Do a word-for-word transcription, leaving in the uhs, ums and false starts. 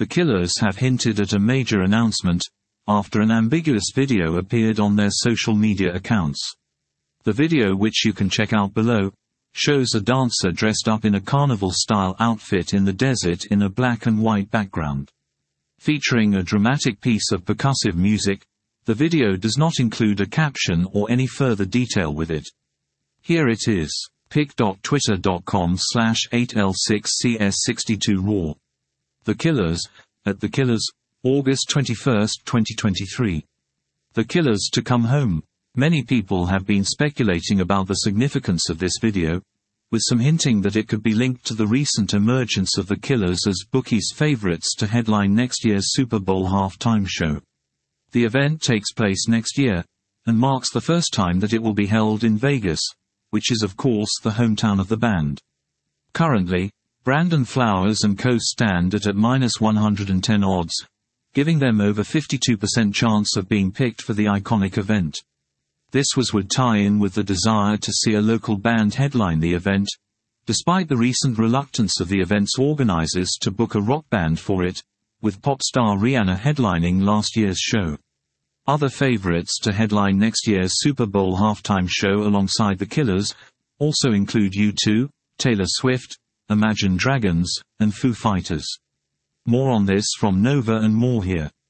The Killers have hinted at a major announcement, after an ambiguous video appeared on their social media accounts. The video, which you can check out below, shows a dancer dressed up in a carnival-style outfit in the desert in a black and white background. Featuring a dramatic piece of percussive music, the video does not include a caption or any further detail with it. Here it is: pic dot twitter dot com slash eight L six C S sixty-two raw. The Killers, at The Killers, August twenty-first, twenty twenty-three. The Killers to come home. Many people have been speculating about the significance of this video, with some hinting that it could be linked to the recent emergence of The Killers as bookies' favorites to headline next year's Super Bowl halftime show. The event takes place next year, and marks the first time that it will be held in Vegas, which is of course the hometown of the band. Currently, Brandon Flowers and co stand at at minus one hundred ten odds, giving them over fifty-two percent chance of being picked for the iconic event. This was would tie in with the desire to see a local band headline the event, despite the recent reluctance of the event's organizers to book a rock band for it, with pop star Rihanna headlining last year's show. Other favorites to headline next year's Super Bowl halftime show alongside The Killers also include U two, Taylor Swift, Imagine Dragons, and Foo Fighters. More on this from Nova and more here.